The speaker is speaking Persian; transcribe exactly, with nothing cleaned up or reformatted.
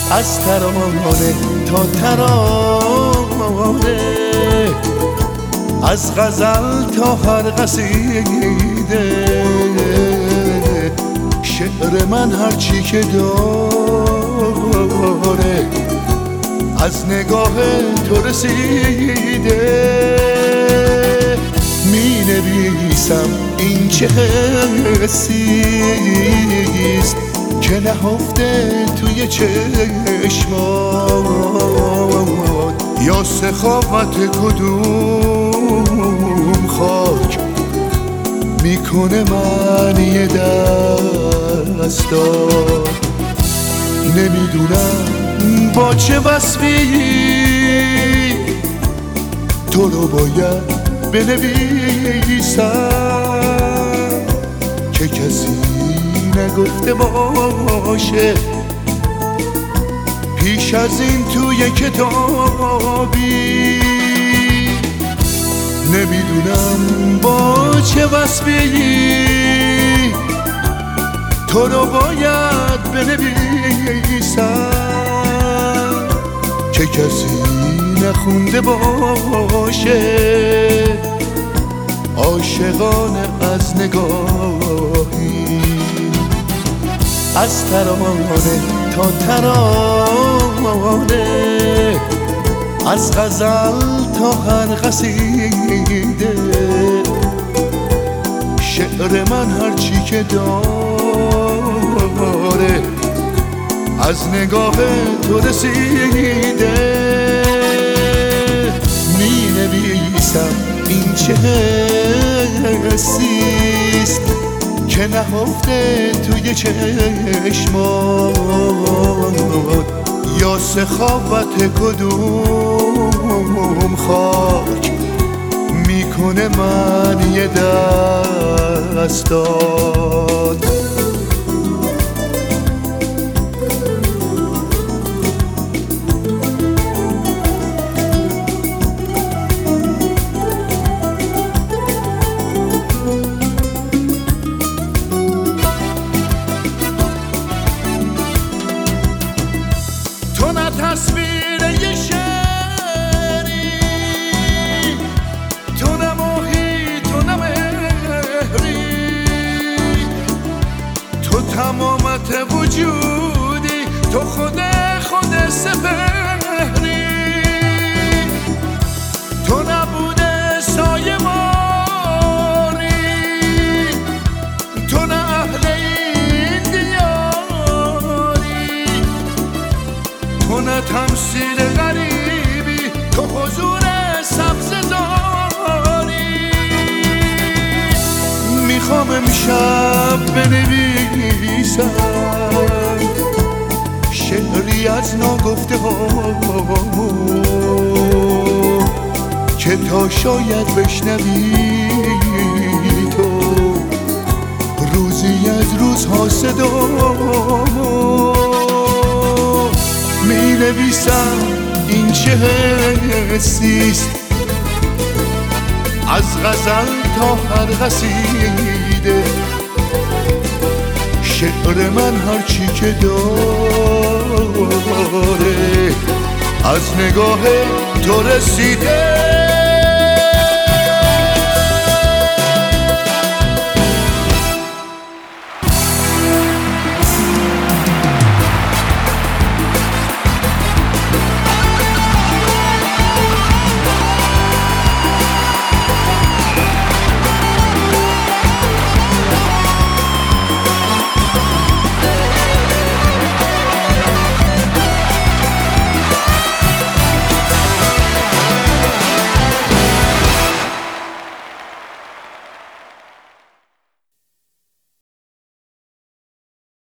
از ترانه تا ترانه، از غزل تا هر قصیده، شعر من هرچی که داره از نگاه تو رسیده. می نویسم این چه حسیست که نهفته توی چشمات، یا سخاوت کدوم خاک میکنه معنی دستات. نمیدونم با چه وصفی تو رو باید بنویسم که کسی نگفته باشه پیش از این توی کتابی. نمیدونم با چه وصفی تو رو باید بنویسم که کسی نخونده باشه عاشقانه از نگاهی. از ترانه تا ترانه، از غزل تا هر قصیده، شعر من هرچی که داره از نگاه تو رسیده. می نویسم این چه حسیست که نهفته توی چشمات، یا سخاوت کدوم خاک میکنه معنی دستات. تو نه تصویر یه شعری، تو نه ماهی، تو نه مهری، تو تمامت وجودی، تو خود خود سپهری. تو نبوده سایه ماری، تو نه اهل این دیاری، تو نه تمثیل غریبی، تو حضور سبززاری. میخوام امشب بنویسم شعری از ناگفته هامو که تا شاید بشنوی تو روزی از روزها صدامو. می نویسم این چه حسیست از غزل تا هر قصیده، شعر من هرچی که داره از نگاه تو رسیده.